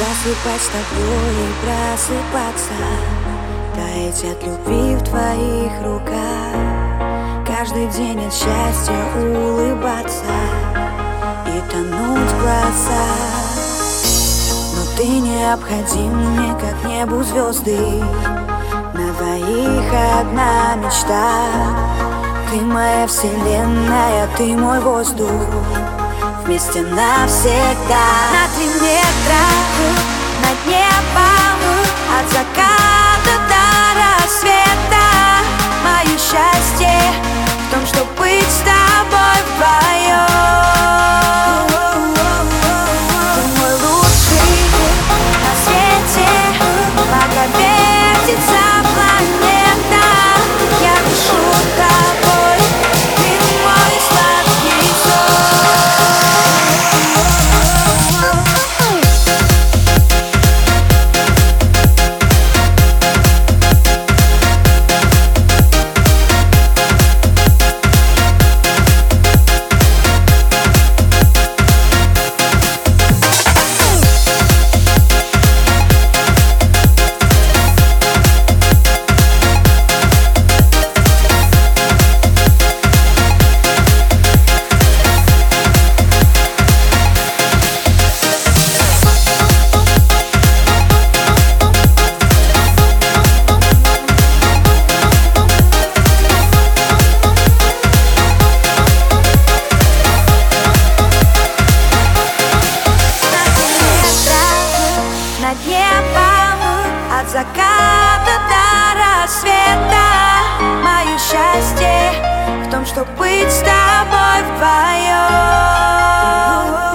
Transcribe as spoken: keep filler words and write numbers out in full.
Засыпать с тобой и просыпаться, таять от любви в твоих руках, каждый день от счастья улыбаться и тонуть в глазах. Но ты необходим мне, как небу звезды, на двоих одна мечта. Ты моя вселенная, ты мой воздух, вместе навсегда. На три метра над небом, от заката до рассвета. Мое счастье в том, чтобы быть с тобой вдвоем. Ты мой лучший на свете, пока вертится планета. Я дышу тобой, ты мой сладкий сон. Над небом, от заката до рассвета. Мое счастье в том, чтобы быть с тобой вдвоем.